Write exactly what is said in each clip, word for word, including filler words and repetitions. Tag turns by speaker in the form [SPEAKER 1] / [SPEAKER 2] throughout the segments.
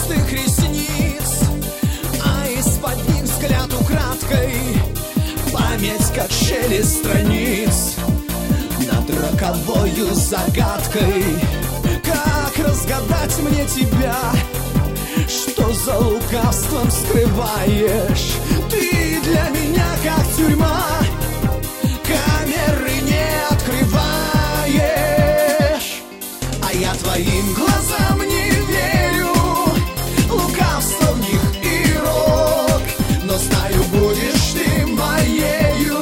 [SPEAKER 1] густых ресниц, а из-под них взгляд украдкой, память, как шелест страниц над роковою загадкой. Как разгадать мне тебя? Что за лукавством скрываешь? Ты для меня как тюрьма, камеры не открываешь. А я твоим глазам не верю, лукавство в них и рок. Но знаю, будешь ты моею,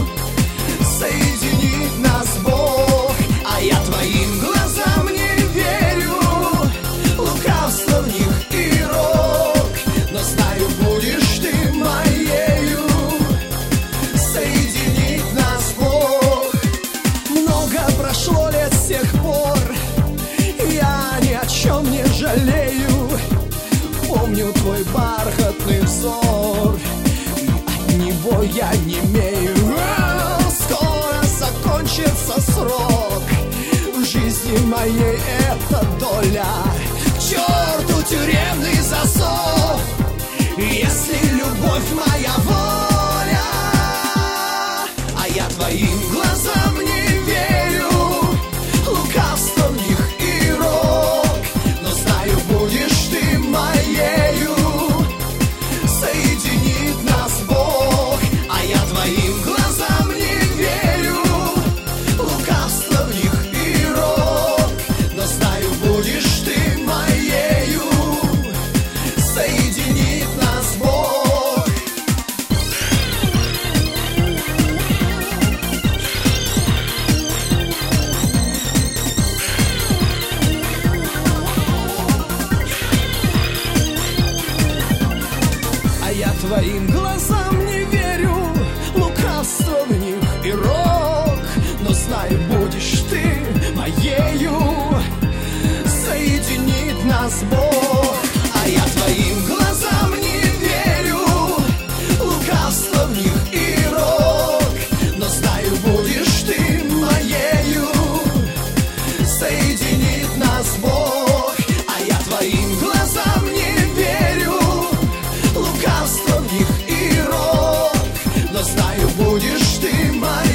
[SPEAKER 1] соединит нас Бог. А я твоим глазам не верю, лукавство в них и рок. Но знаю, будешь ты моею, соединит нас Бог. Много прошло лет с тех пор, я ни о чем не жалею. Помню твой бархатный взор, и от него я немею. Скоро закончится срок, в жизни моей эта доля. К черту тюремный засов, если любовь моя воля. А я твоим глазам не верю, лукавство в них и рок. Но знаю, будешь ты моею, соединит нас Бог. А я твоим глазам не верю, лукавство в них и рок. Но знаю, будешь ты моею, соединит нас Бог. А я твоим глазам не верю, лукавство в них и рок. Но знаю, будешь ты моею, соединит нас Бог. А я твоим глазам не верю, лукавство в них и рок. Но знаю, будешь ты моею, соединит нас Бог. А я твоим глазам не верю, лукавство в них и рок. Но знаю, будешь ты моею,